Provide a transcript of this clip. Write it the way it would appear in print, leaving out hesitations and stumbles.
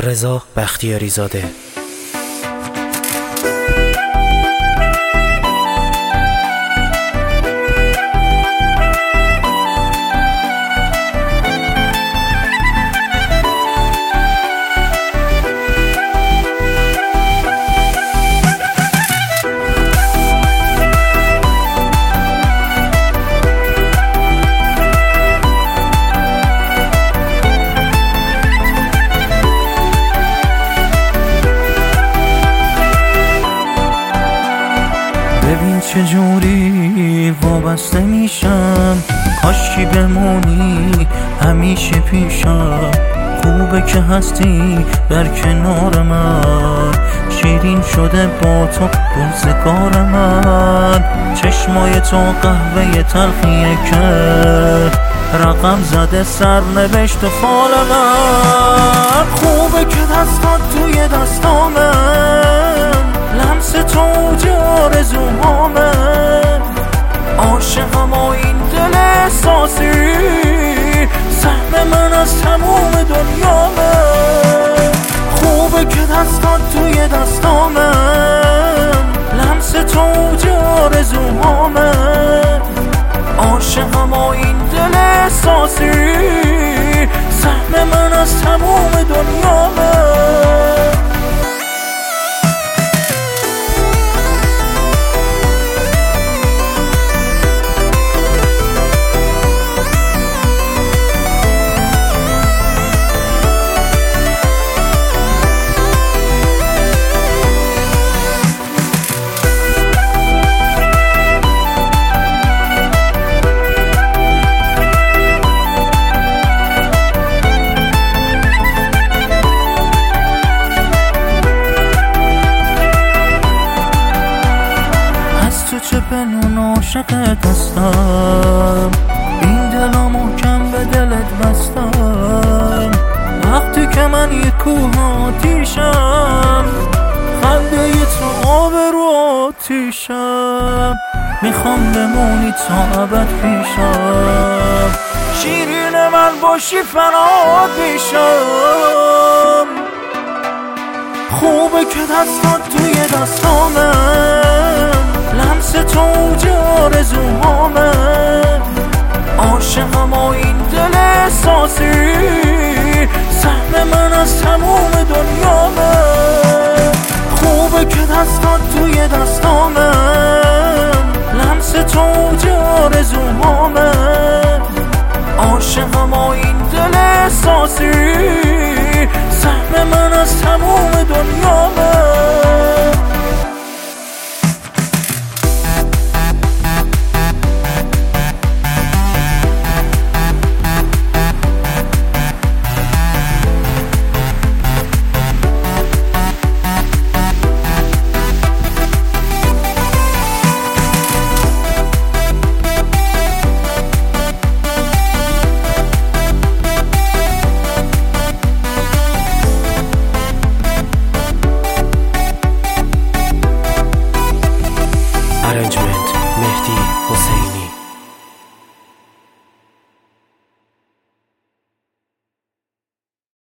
رضا بختیاری زاده. ببین چجوری وابسته میشم، کاشکی بمونی همیشه پیشم. خوبه که هستی در کنار من، شیرین شده با تو روزگار من. چشمای تو قهوه تلخیه که رقم زده سرنوشت فال من. خوبه که دستات توی دستامه، لمس تو اوج آرزوهامه. عاشقم و این دل احساسی، سهم من از تموم دنیامه. خوبه که دستات توی دستامه، لمس تو اوج آرزوهامه. عاشقم و این دل احساسی، سهم من از تموم دنیامه. چه بنون عاشقت هستم، این دلم محکم به دلت بستم. وقتی که من یک کوه آتیشم، خنده تو آب رو آتیشم. میخوام بمونی تا ابد پیشم، شیرین من باشی فریاد میشم. خوبه که دستات توی دستامه، لمس تو اوج آرزوهامه. عاشقم و این دل احساسی، سهم من از تموم دنیامه. خوبه که دستات توی دستامه، لمس تو اوج آرزوهامه. عاشقم و این دل احساسی، سهم من از تموم دنیامه.